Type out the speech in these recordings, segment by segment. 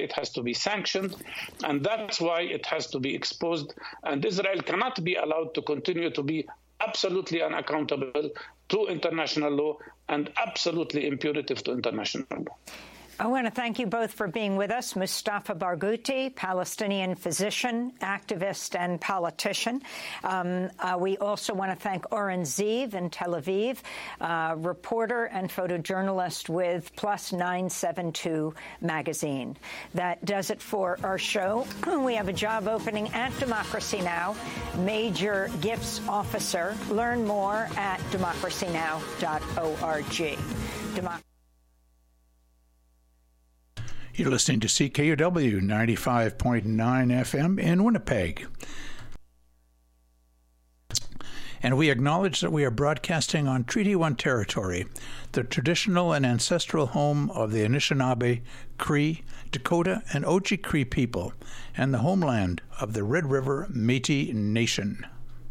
it has to be sanctioned, and that's why it has to be exposed. And Israel cannot be allowed to continue to be absolutely unaccountable to international law and absolutely impunitive to international law. I want to thank you both for being with us. Mustafa Barghouti, Palestinian physician, activist, and politician. We also want to thank Oren Ziv in Tel Aviv, reporter and photojournalist with Plus 972 magazine. That does it for our show. We have a job opening at Democracy Now!, Major Gifts Officer. Learn more at democracynow.org. You're listening to CKUW 95.9 FM in Winnipeg. And we acknowledge that we are broadcasting on Treaty 1 territory, the traditional and ancestral home of the Anishinaabe, Cree, Dakota, and Oji-Cree people, and the homeland of the Red River Métis Nation.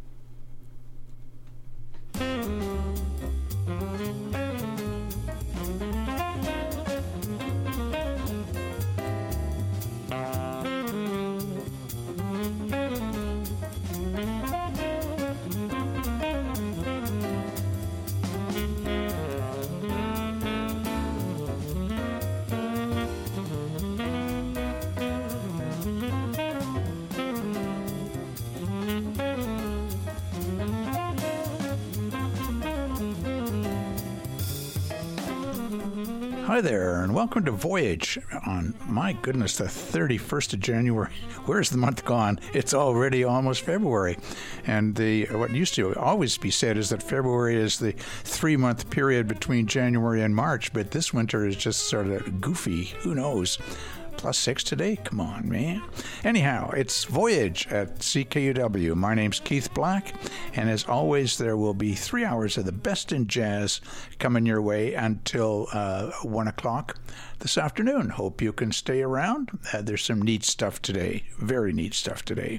Hi there, and welcome to Voyage on, my goodness, the 31st of January. Where's the month gone? It's already almost February. And what used to always be said is that February is the 3-month period between January and March, but this winter is just sort of goofy. Who knows? +6 today? Come on, man. Anyhow, it's Voyage at CKUW. My name's Keith Black, and as always, there will be 3 hours of the best in jazz coming your way until 1 o'clock this afternoon. Hope you can stay around. There's some neat stuff today, very neat stuff today.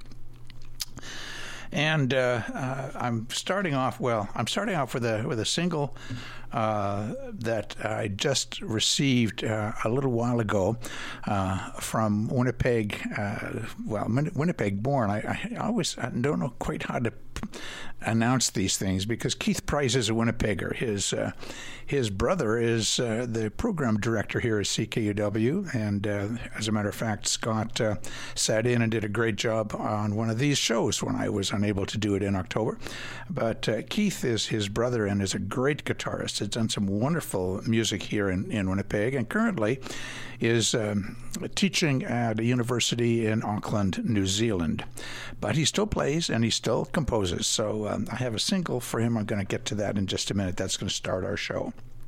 And I'm starting off with a single that I just received a little while ago from Winnipeg. Winnipeg born. I always don't know quite how to announce these things because Keith Price is a Winnipegger. His brother is the program director here at CKUW, and as a matter of fact, Scott sat in and did a great job on one of these shows when I was unable to do it in October. But Keith is his brother and is a great guitarist. Has done some wonderful music here in Winnipeg, and currently is teaching at a university in Auckland, New Zealand. But he still plays and he still composes. So I have a single for him. I'm going to get to that in just a minute. That's going to start our show.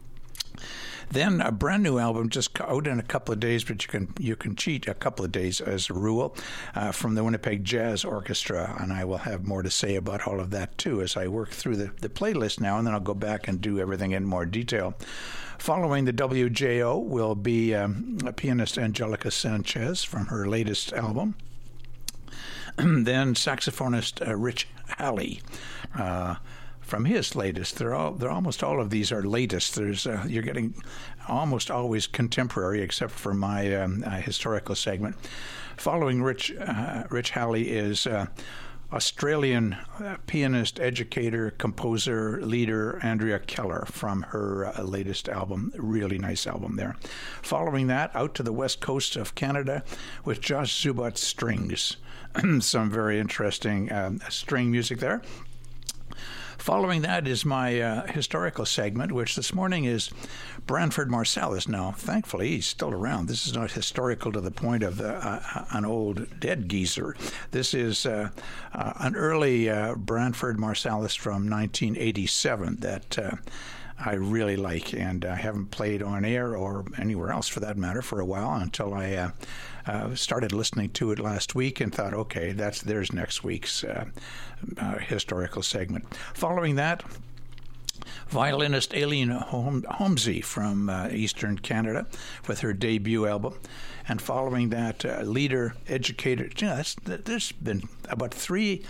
Then a brand new album just out in a couple of days, but you can cheat a couple of days as a rule, from the Winnipeg Jazz Orchestra, and I will have more to say about all of that too as I work through the playlist now, and then I'll go back and do everything in more detail. Following the WJO will be pianist Angelica Sanchez from her latest album. Then saxophonist Rich Halley from his latest. They're almost all of these are latest. There's you're getting almost always contemporary, except for my historical segment. Following Rich Halley is Australian pianist, educator, composer, leader Andrea Keller from her latest album. Really nice album there. Following that, out to the west coast of Canada with Josh Zubat Strings. Some very interesting string music there. Following that is my historical segment, which this morning is Branford Marsalis. Now, thankfully, he's still around. This is not historical to the point of an old dead geezer. This is an early Branford Marsalis from 1987 that I really like, and I haven't played on air or anywhere else for that matter for a while until I started listening to it last week and thought, okay, there's next week's historical segment. Following that, violinist Aileen Holmesy from Eastern Canada with her debut album. And following that, leader, educator, there's been about 3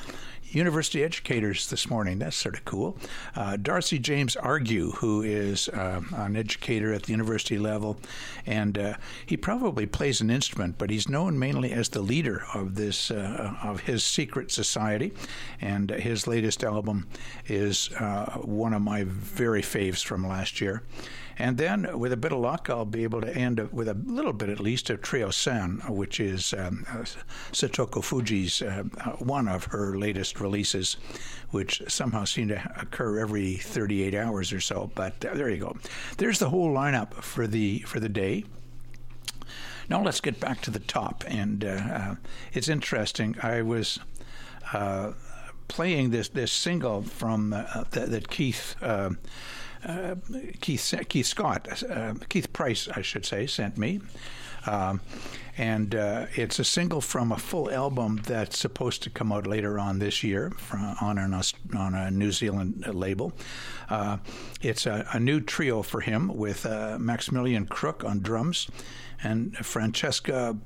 university educators this morning. That's sort of cool. Darcy James Argue, who is an educator at the university level, and he probably plays an instrument, but he's known mainly as the leader of this of his secret society, and his latest album is one of my very faves from last year. And then, with a bit of luck, I'll be able to end with a little bit, at least, of Trio San, which is Satoko Fuji's one of her latest releases, which somehow seem to occur every 38 hours or so. But there you go. There's the whole lineup for the day. Now let's get back to the top. And it's interesting. I was playing this single from that Keith Price, I should say, sent me. And it's a single from a full album that's supposed to come out later on this year on a New Zealand label. It's a new trio for him with Maximilian Crook on drums and Francesca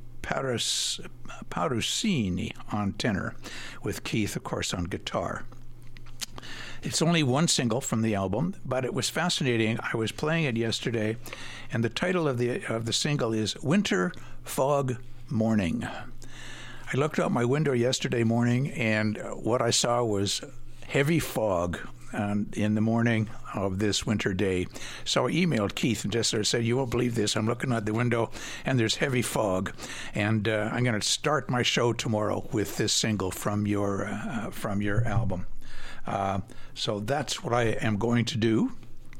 Parusini on tenor, with Keith, of course, on guitar. It's only one single from the album, but it was fascinating. I was playing it yesterday, and the title of the single is Winter Fog Morning. I looked out my window yesterday morning, and what I saw was heavy fog in the morning of this winter day. So I emailed Keith and just sort of said, "You won't believe this. I'm looking out the window, and there's heavy fog, and I'm going to start my show tomorrow with this single from your album." So that's what I am going to do,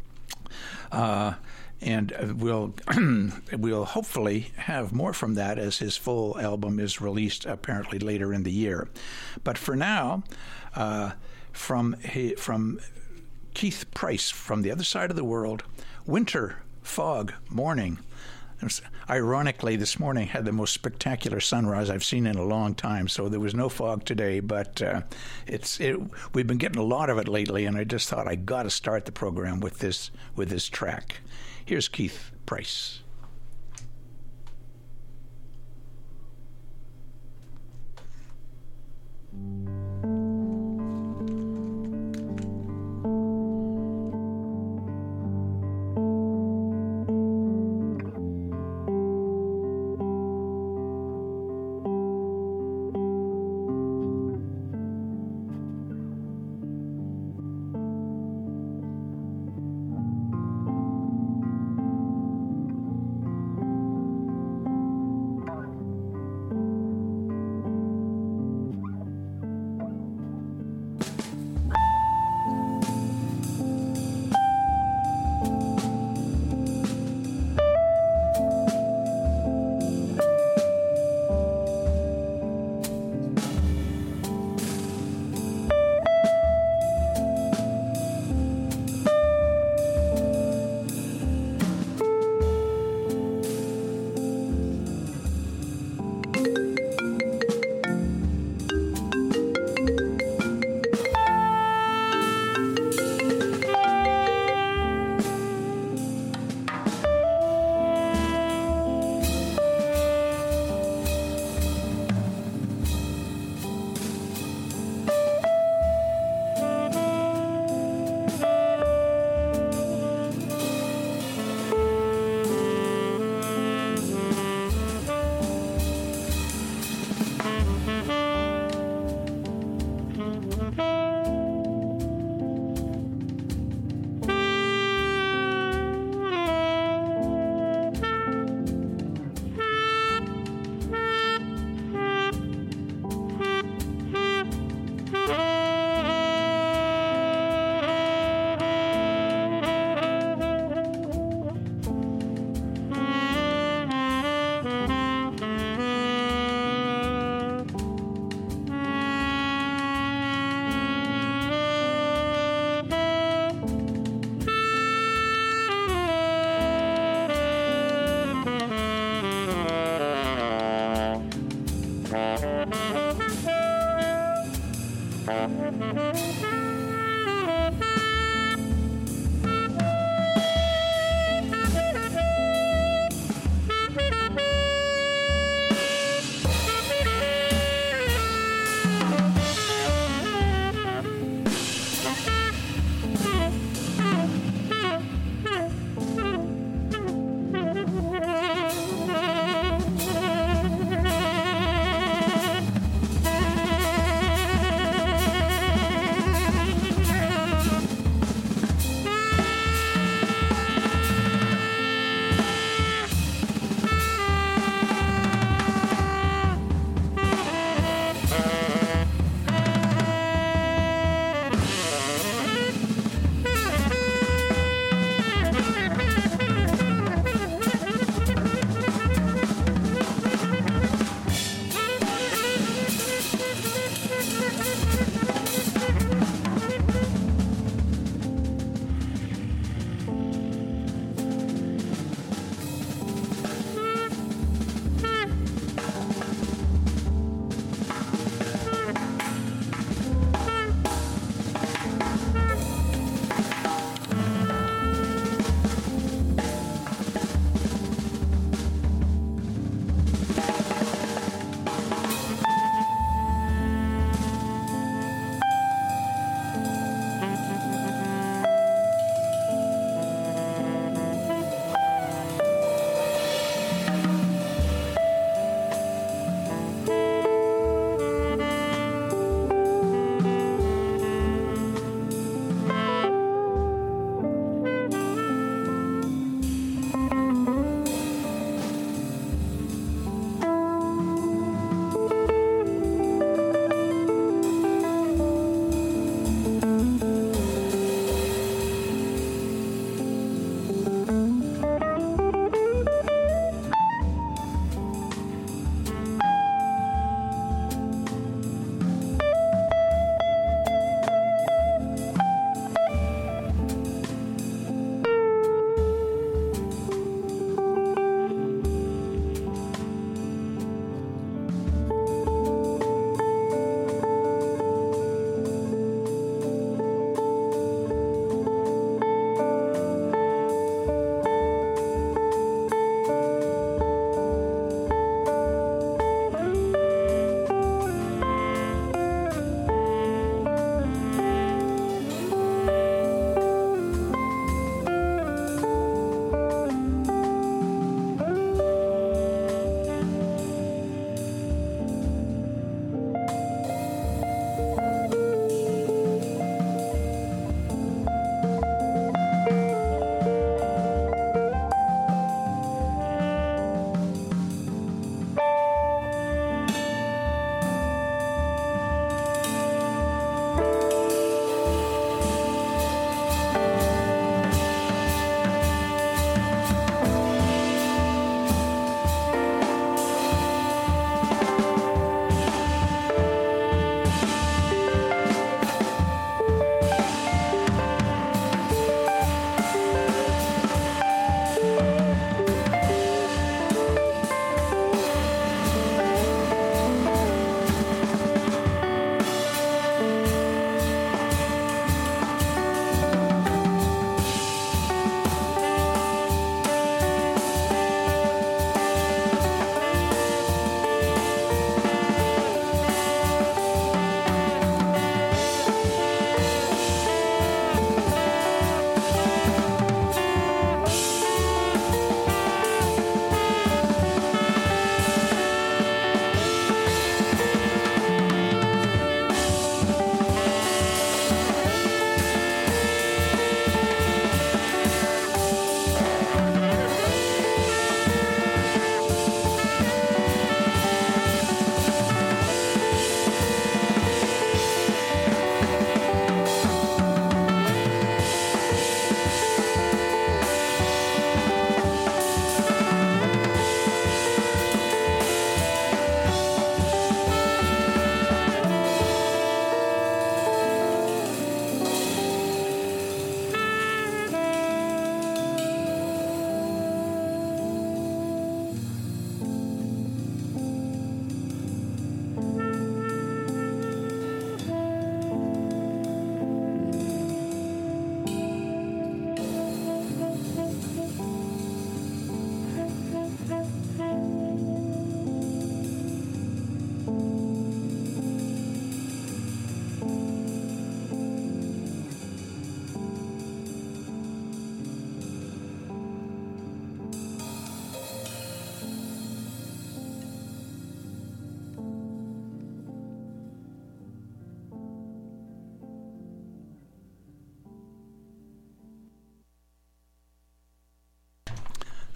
and we'll hopefully have more from that as his full album is released apparently later in the year. But for now, from Keith Price, from the other side of the world, Winter Fog Morning. Ironically, this morning had the most spectacular sunrise I've seen in a long time, so there was no fog today, but we've been getting a lot of it lately, and I just thought I got to start the program with this track. Here's Keith Price.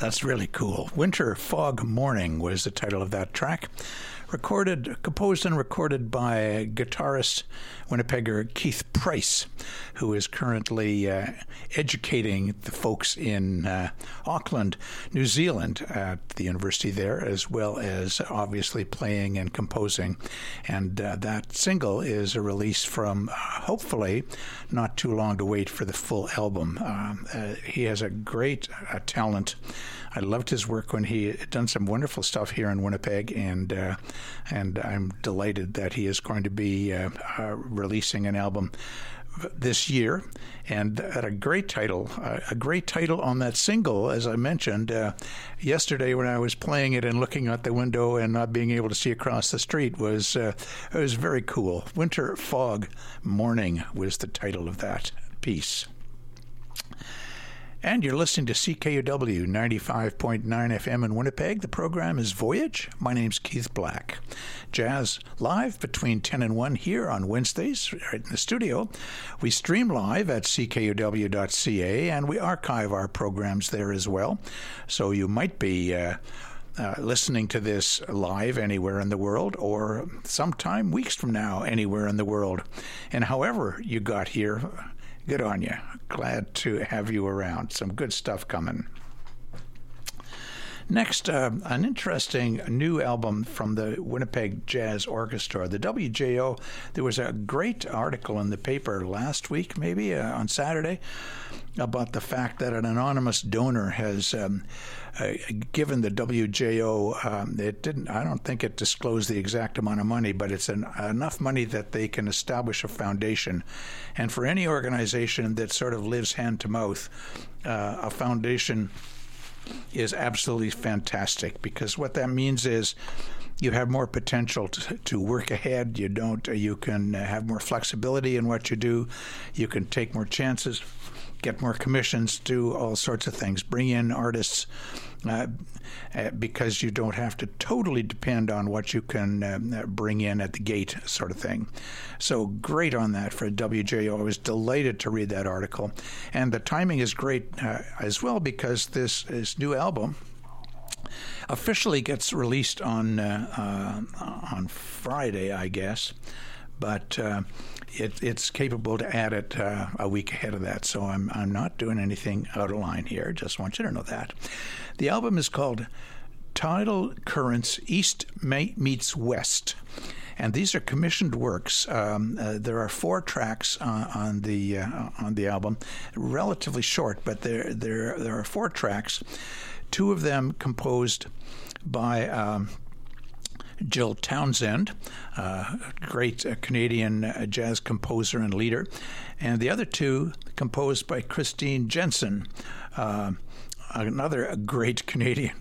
That's really cool. Winter Fog Morning was the title of that track. Composed and recorded by guitarist Winnipegger Keith Price, who is currently educating the folks in Auckland, New Zealand, at the university there, as well as obviously playing and composing. And that single is a release from, hopefully, not too long to wait for the full album. He has a great talent. I loved his work when he had done some wonderful stuff here in Winnipeg, and I'm delighted that he is going to be releasing an album this year, and at a great title on that single, as I mentioned yesterday when I was playing it and looking out the window and not being able to see across the street was very cool. Winter Fog Morning was the title of that piece. And you're listening to CKUW 95.9 FM in Winnipeg. The program is Voyage. My name's Keith Black. Jazz live between 10 and 1 here on Wednesdays, right in the studio. We stream live at ckuw.ca, and we archive our programs there as well. So you might be listening to this live anywhere in the world, or sometime weeks from now anywhere in the world. And however you got here, good on you. Glad to have you around. Some good stuff coming. Next, an interesting new album from the Winnipeg Jazz Orchestra, the WJO. There was a great article in the paper last week, maybe on Saturday, about the fact that an anonymous donor has given the WJO, I don't think it disclosed the exact amount of money, but it's enough money that they can establish a foundation. And for any organization that sort of lives hand to mouth, a foundation is absolutely fantastic, because what that means is you have more potential to work ahead. You can have more flexibility in what you do. You can take more chances, get more commissions, do all sorts of things, bring in artists, because you don't have to totally depend on what you can bring in at the gate, sort of thing. So great on that for WJO. I was delighted to read that article. And the timing is great as well, because this new album officially gets released on Friday, I guess. But it's capable to add it a week ahead of that, so I'm not doing anything out of line here. Just want you to know that. The album is called Tidal Currents East Meets West, and these are commissioned works. There are 4 tracks on the album, relatively short, but there are 4 tracks. 2 of them composed by Jill Townsend, great Canadian jazz composer and leader, and the other 2 composed by Christine Jensen, another great Canadian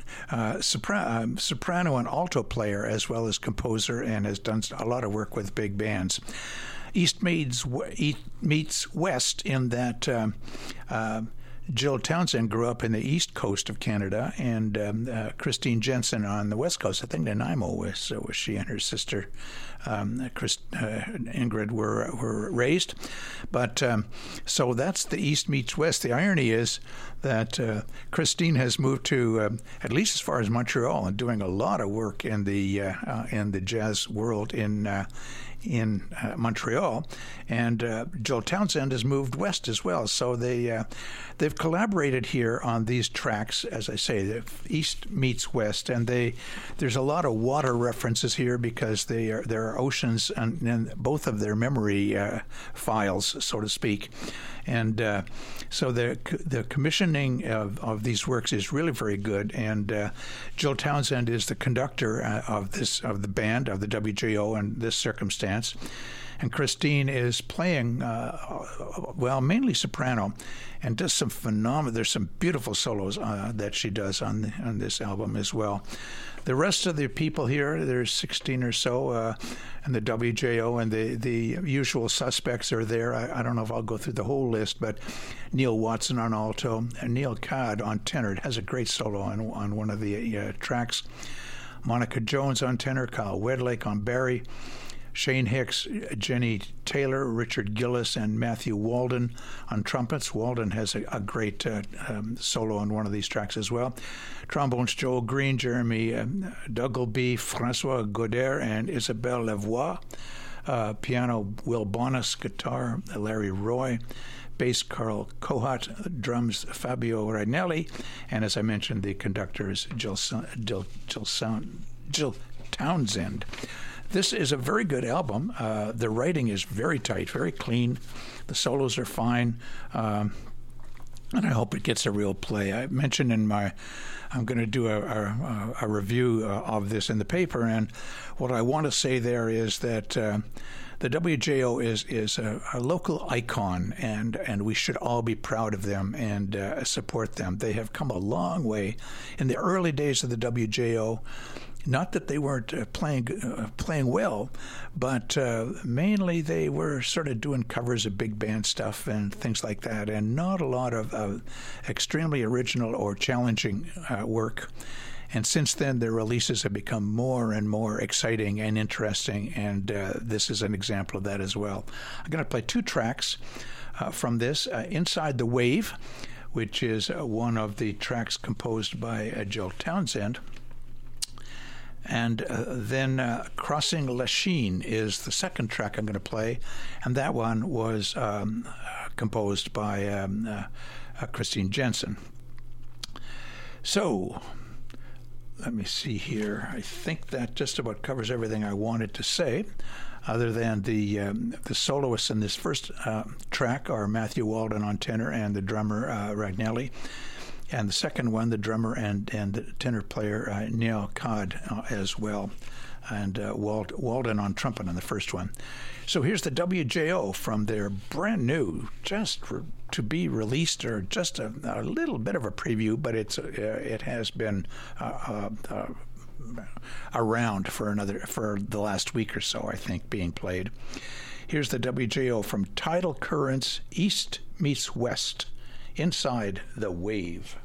soprano and alto player, as well as composer, and has done a lot of work with big bands. East meets West in that Jill Townsend grew up in the east coast of Canada, and Christine Jensen on the west coast. I think Nanaimo was she and her sister Ingrid were raised. But so that's the East meets West. The irony is that Christine has moved to at least as far as Montreal, and doing a lot of work in the jazz world in Montreal, and Jill Townsend has moved west as well. So they've collaborated here on these tracks, as I say, the East meets West, and there's a lot of water references here, because there are oceans in both of their memory files, so to speak. And so the commissioning of these works is really very good. And Jill Townsend is the conductor of the band, of the WJO in this circumstance. And Christine is playing, mainly soprano, and does some phenomenal. There's some beautiful solos that she does on this album as well. The rest of the people here, there's 16 or so, and the WJO and the usual suspects are there. I don't know if I'll go through the whole list, but Neil Watson on alto, and Neil Codd on tenor. It has a great solo on one of the tracks. Monica Jones on tenor, Kyle Wedlake on Barry, Shane Hicks, Jenny Taylor, Richard Gillis, and Matthew Walden on trumpets. Walden has a great solo on one of these tracks as well. Trombones, Joel Green, Jeremy Duggleby, Francois Goder, and Isabelle Lavoie. Piano, Will Bonas. Guitar, Larry Roy. Bass, Carl Kohat. Drums, Fabio Rainelli. And as I mentioned, the conductor is Jill Townsend. This is a very good album. The writing is very tight, very clean. The solos are fine. And I hope it gets a real play. I mentioned I'm going to do a review of this in the paper, and what I want to say there is that the WJO is a local icon, and we should all be proud of them and support them. They have come a long way. In the early days of the WJO, not that they weren't playing well, but mainly they were sort of doing covers of big band stuff and things like that, and not a lot of extremely original or challenging work. And since then, their releases have become more and more exciting and interesting, and this is an example of that as well. I'm going to play two tracks from this. Inside the Wave, which is one of the tracks composed by Jill Townsend. And then Crossing Lachine is the second track I'm going to play, and that one was composed by Christine Jensen. So, let me see here. I think that just about covers everything I wanted to say, other than the soloists in this first track are Matthew Walden on tenor and the drummer Ragnelli. And the second one, the drummer and the tenor player, Neil Codd, as well. And Walden on trumpet on the first one. So here's the WJO from their brand new, to be released, or just a little bit of a preview, but it has been around for the last week or so, I think, being played. Here's the WJO from Tidal Currents, East Meets West, Inside the Wave.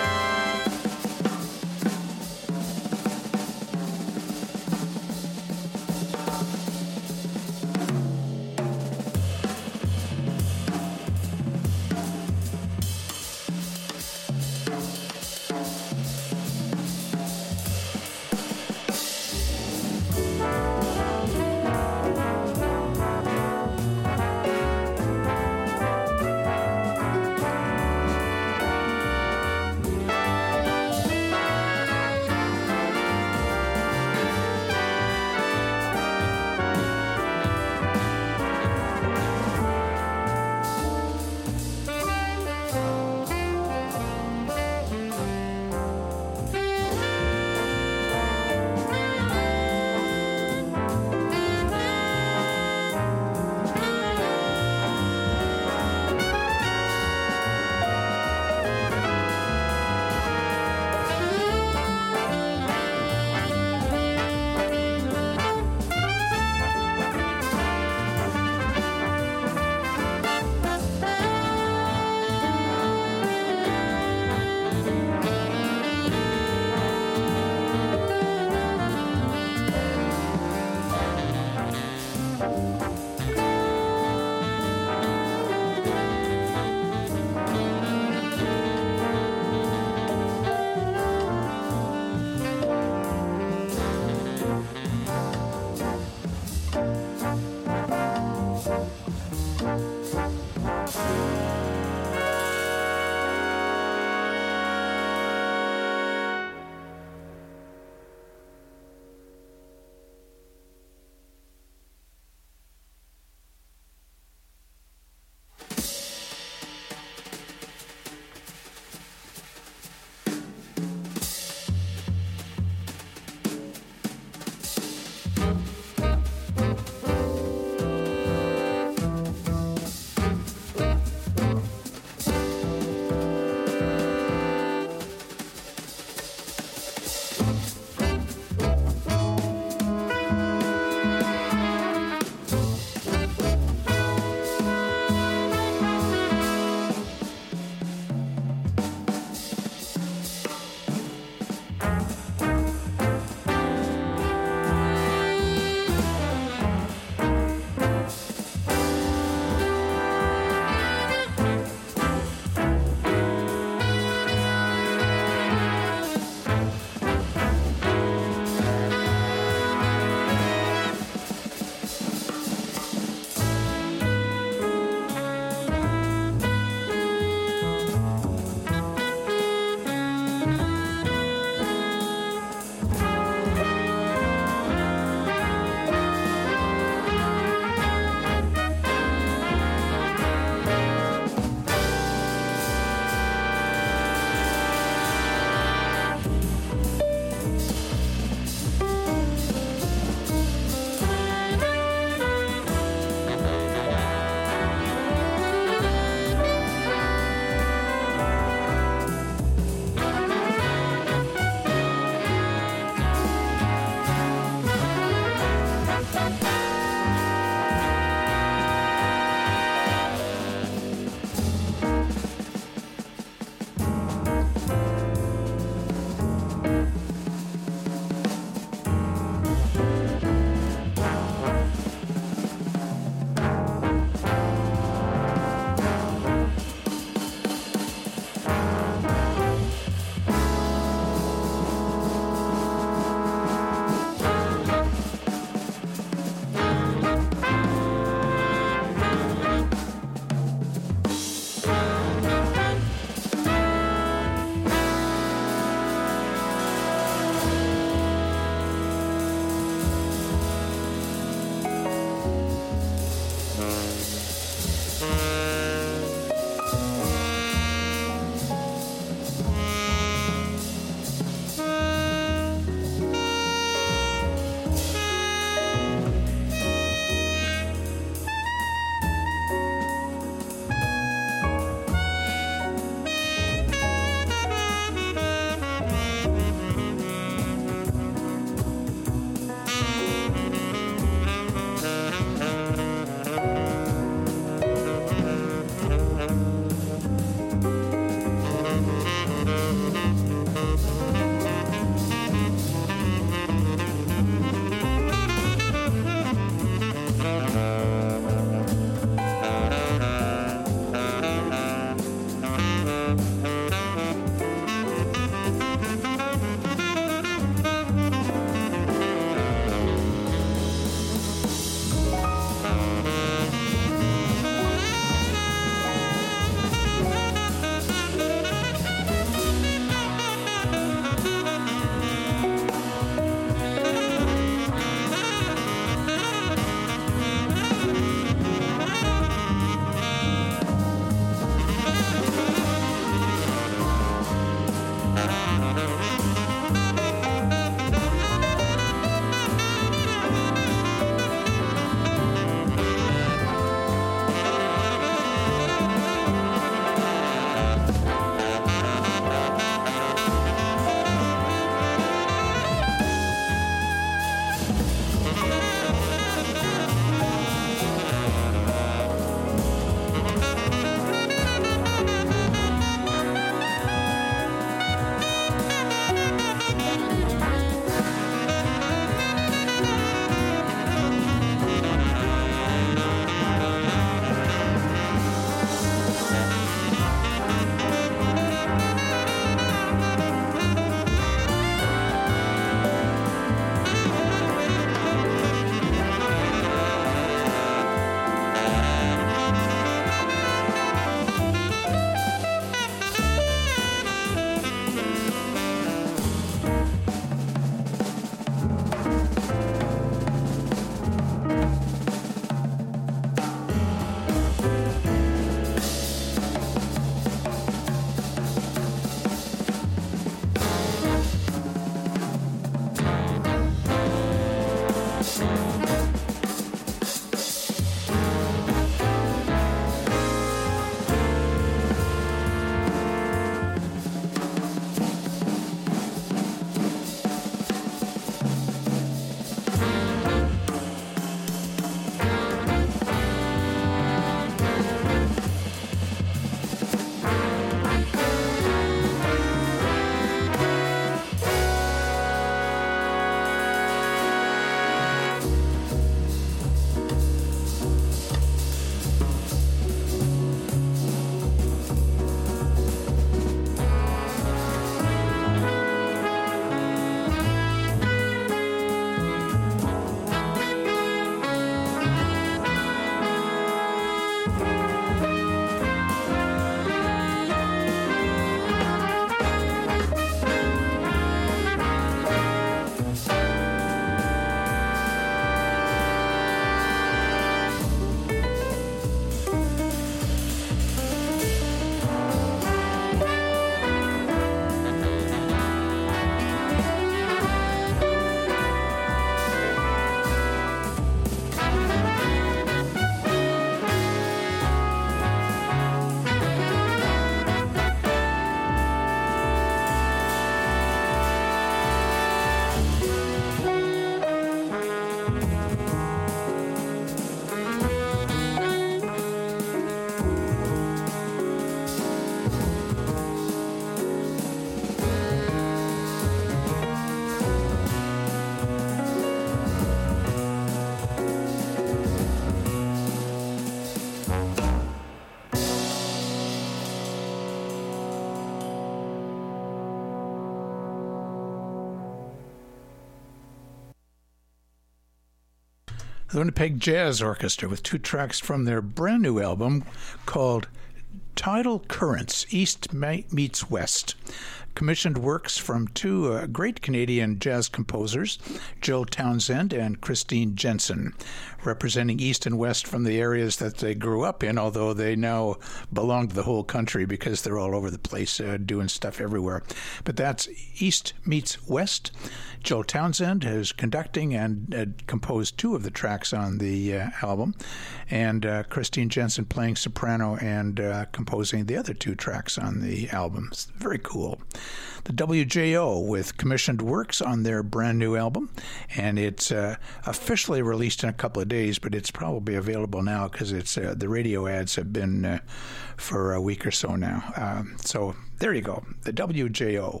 The Winnipeg Jazz Orchestra with 2 tracks from their brand new album called Tidal Currents, East Meets West. Commissioned works from 2 great Canadian jazz composers, Jill Townsend and Christine Jensen, representing East and West from the areas that they grew up in, although they now belong to the whole country because they're all over the place doing stuff everywhere. But that's East Meets West. Jill Townsend is conducting and composed 2 of the tracks on the album, and Christine Jensen playing soprano and composing the other 2 tracks on the album. It's very cool. The WJO with commissioned works on their brand new album, and it's officially released in a couple of days, but it's probably available now because it's the radio ads have been for a week or so now. So there you go, the WJO.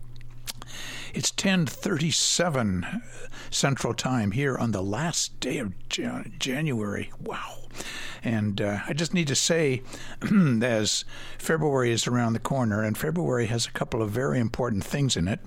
It's 10:37 Central Time here on the last day of January. Wow. And I just need to say, as February is around the corner, and February has a couple of very important things in it.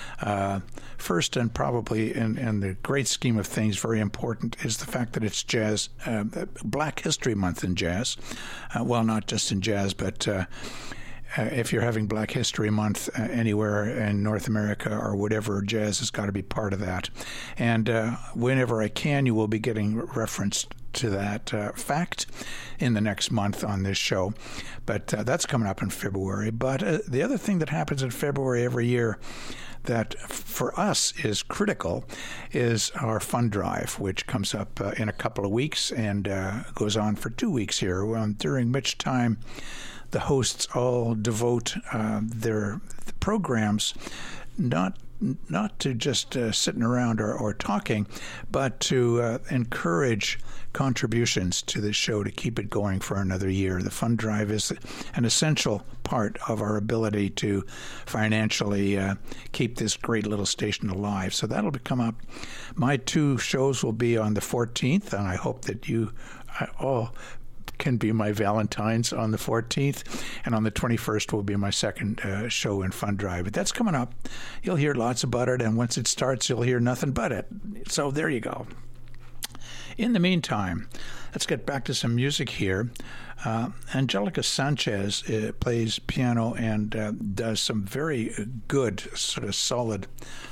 First, and probably in the great scheme of things, very important, is the fact that it's jazz, Black History Month in jazz. Well, not just in jazz, but if you're having Black History Month anywhere in North America or whatever, jazz has got to be part of that. And whenever I can, you will be getting reference to that fact in the next month on this show. But that's coming up in February. But the other thing that happens in February every year that for us is critical is our fund drive, which comes up in a couple of weeks and goes on for 2 weeks here, during which time the hosts all devote their programs not to just sitting around or talking, but to encourage contributions to this show to keep it going for another year. The fund drive is an essential part of our ability to financially keep this great little station alive. So that'll come up. My 2 shows will be on the 14th, and I hope that you all can be my Valentines on the 14th, and on the 21st will be my second show in Fund Drive. But that's coming up. You'll hear lots about it, and once it starts, you'll hear nothing but it. So there you go. In the meantime, let's get back to some music here. Angelica Sanchez plays piano and does some very good, sort of solid,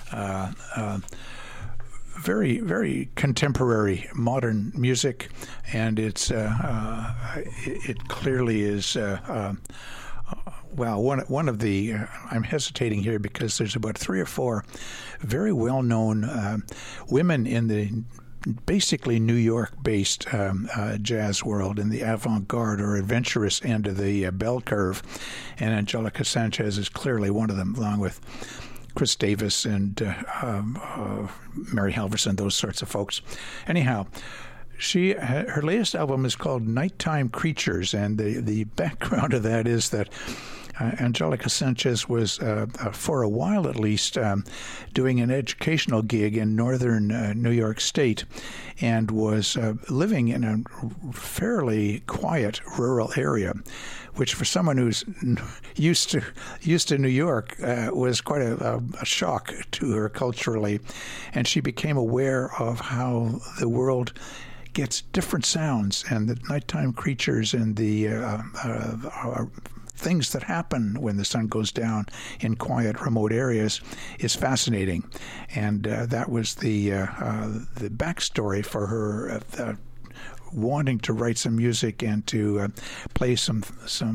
very, very contemporary modern music, and it clearly is well, one of the I'm hesitating here because there's about 3 or 4 very well-known women in the basically New York-based jazz world in the avant-garde or adventurous end of the bell curve, and Angelica Sanchez is clearly one of them, along with Chris Davis and Mary Halverson, those sorts of folks. Anyhow, her latest album is called Nighttime Creatures, and the background of that is that Angelica Sanchez was, for a while at least, doing an educational gig in northern New York State, and was living in a fairly quiet rural area, which for someone who's used to New York was quite a shock to her culturally, and she became aware of how the world gets different sounds, and the nighttime creatures and the things that happen when the sun goes down in quiet, remote areas is fascinating. And that was the backstory for her wanting to write some music and to play some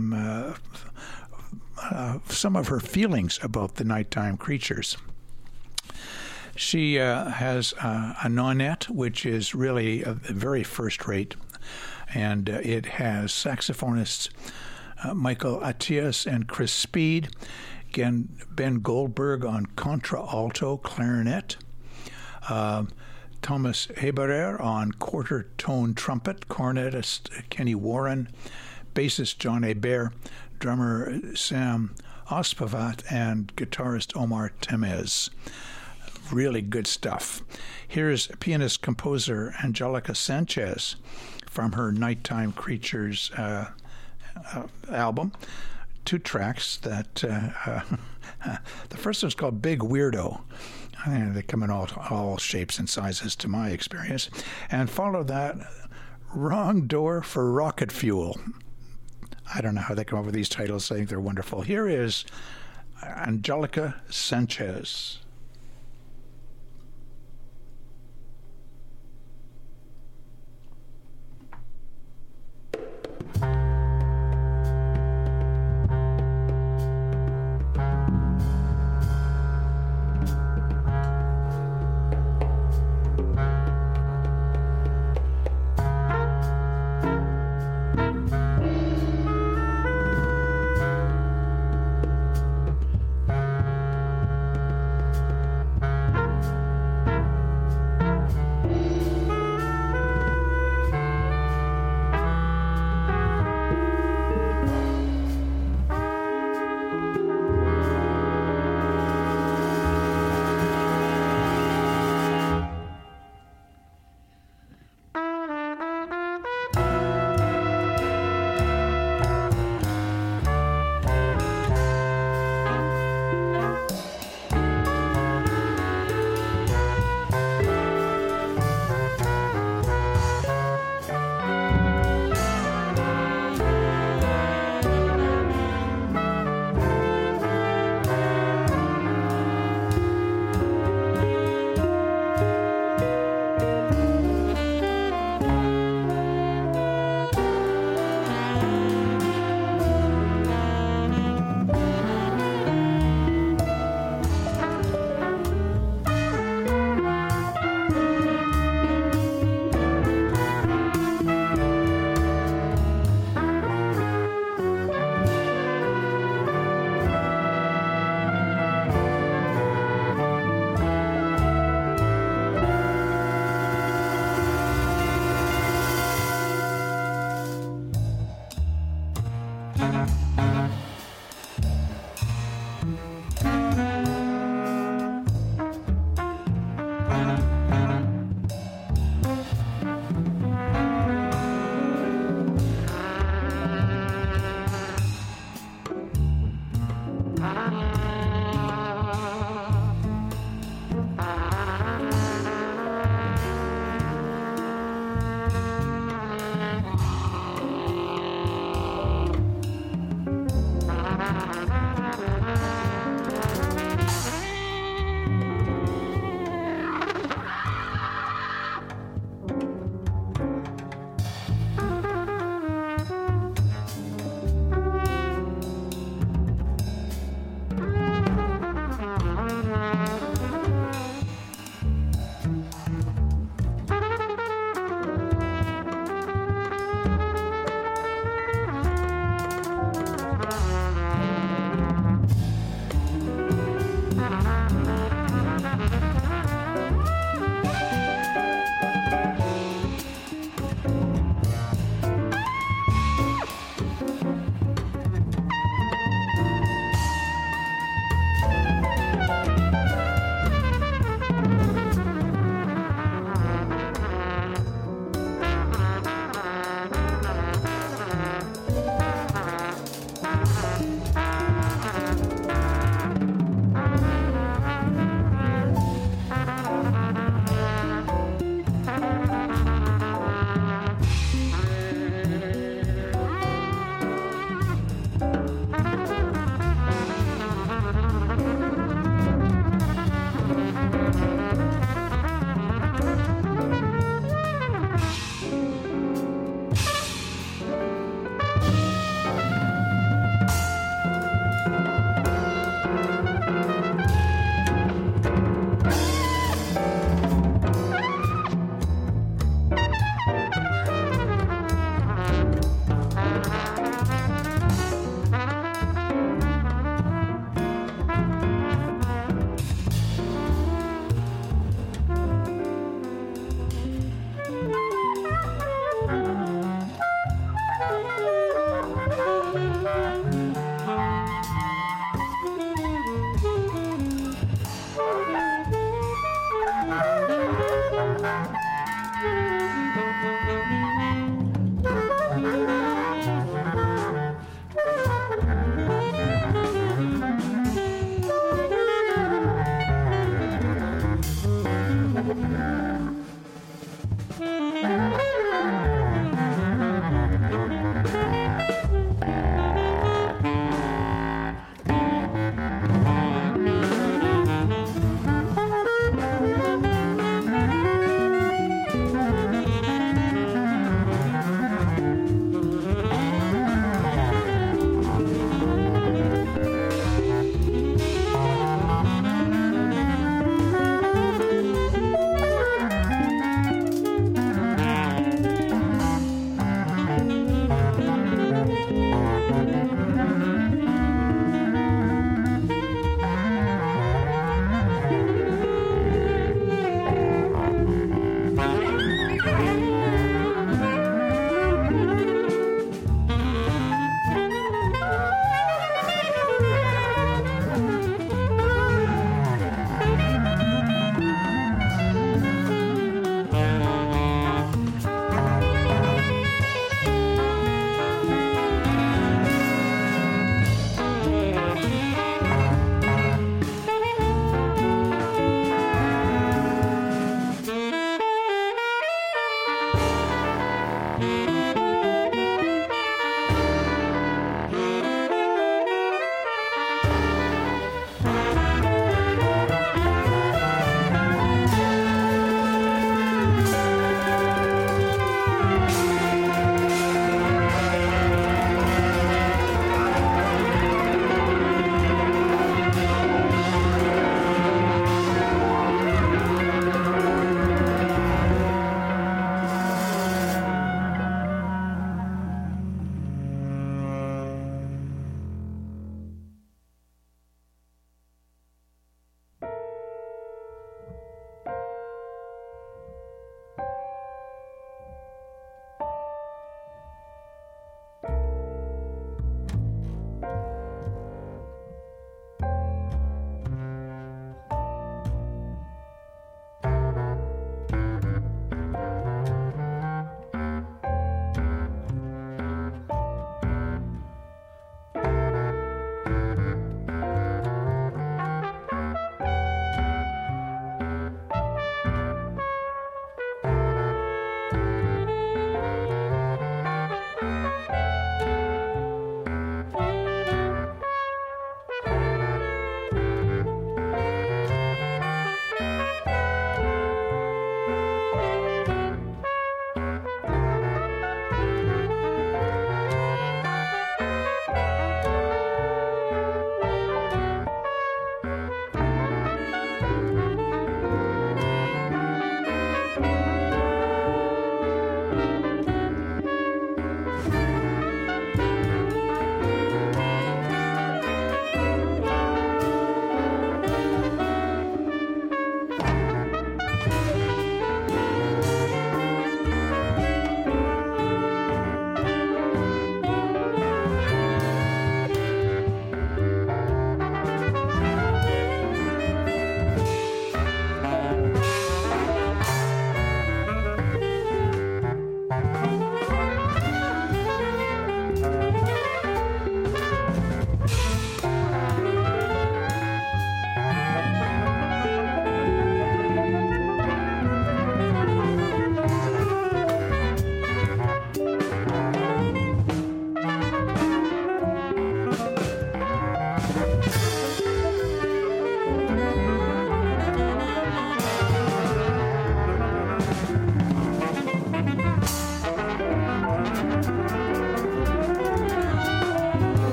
of her feelings about the nighttime creatures. She has a nonette, which is really a very first-rate, and it has saxophonists Michael Attias and Chris Speed, again Ben Goldberg on contra-alto clarinet, Thomas Heberer on quarter-tone trumpet, cornetist Kenny Warren, bassist John Hebert, drummer Sam Ospavat, and guitarist Omar Temez. Really good stuff. Here's pianist-composer Angelica Sanchez from her Nighttime Creatures album. 2 tracks that the first one's called Big Weirdo. They come in all shapes and sizes to my experience. And follow that, Wrong Door for Rocket Fuel. I don't know how they come up with these titles. I think they're wonderful. Here is Angelica Sanchez.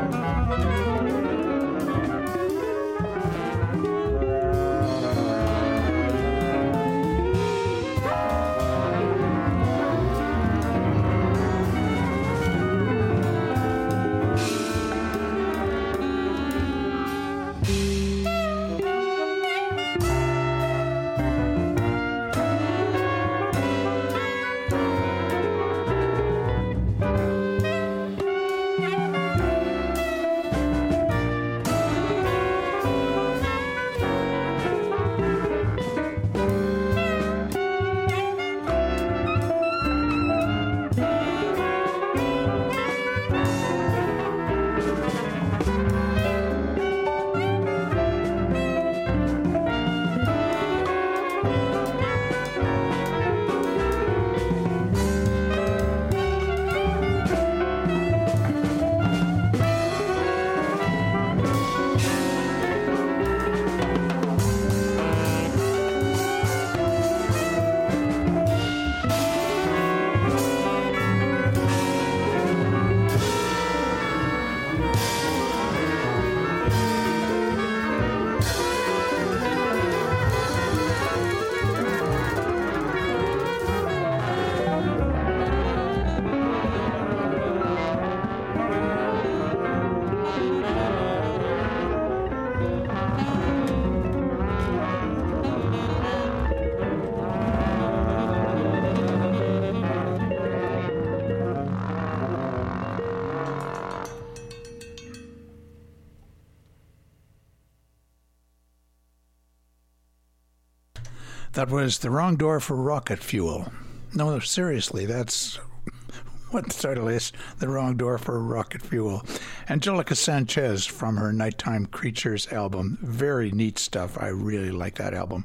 That was The Wrong Door for Rocket Fuel. No, seriously, that's what the title is, The Wrong Door for Rocket Fuel. Angelica Sanchez from her Nighttime Creatures album. Very neat stuff. I really like that album.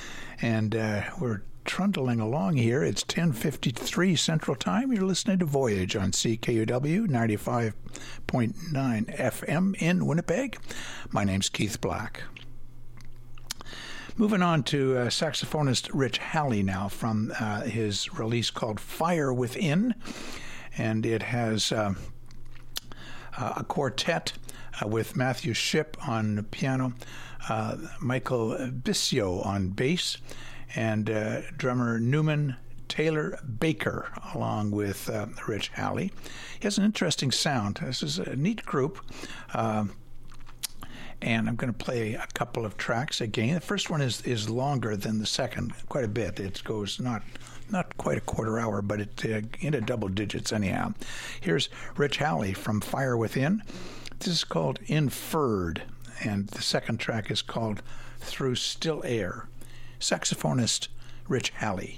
And we're trundling along here. It's 10:53 Central Time. You're listening to Voyage on CKUW 95.9 FM in Winnipeg. My name's Keith Black. Moving on to saxophonist Rich Halley now from his release called Fire Within. And it has a quartet with Matthew Shipp on piano, Michael Biscio on bass, and drummer Newman Taylor Baker along with Rich Halley. He has an interesting sound. This is a neat group. And I'm going to play a couple of tracks again. The first one is longer than the second, quite a bit. It goes not quite a quarter hour, but it into double digits anyhow. Here's Rich Halley from Fire Within. This is called Inferred, and the second track is called Through Still Air. Saxophonist Rich Halley.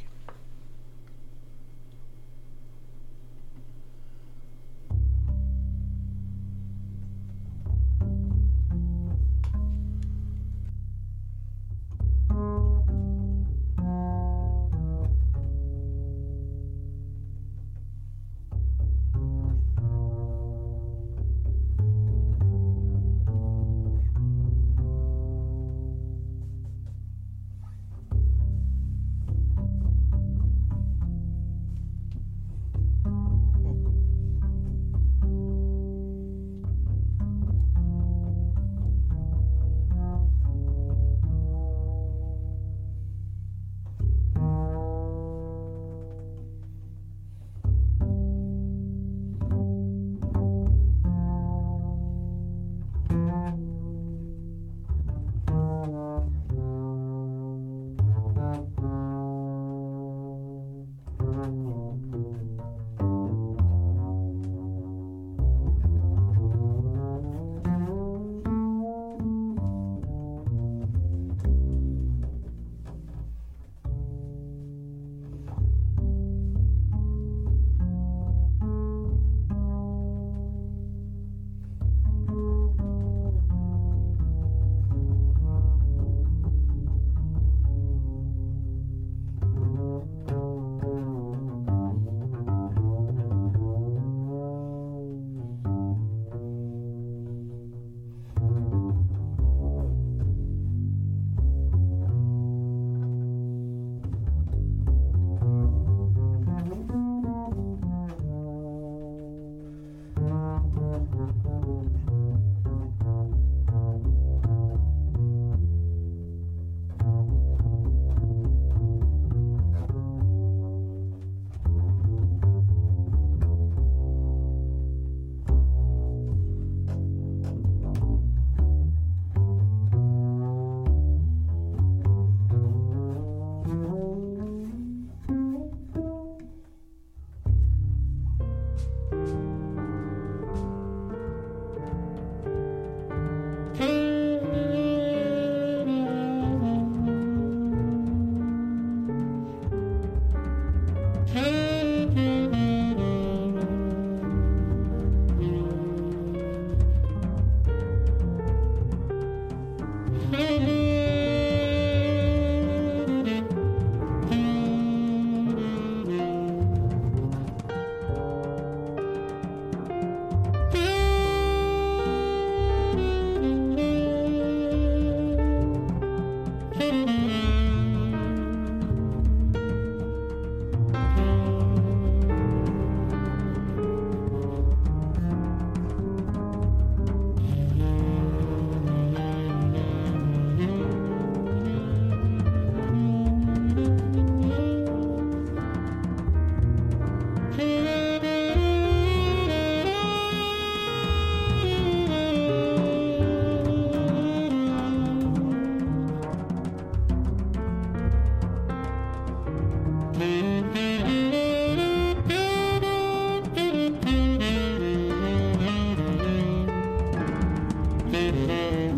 you.